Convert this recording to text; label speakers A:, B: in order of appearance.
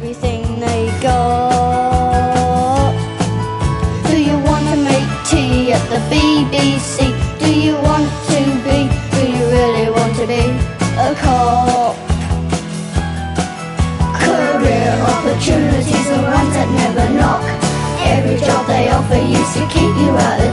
A: everything they got. Do you want to make tea at the BBC? Do you want to be, do you really want to be a cop? Career opportunities are ones that never knock. Every job they offer used to keep you out of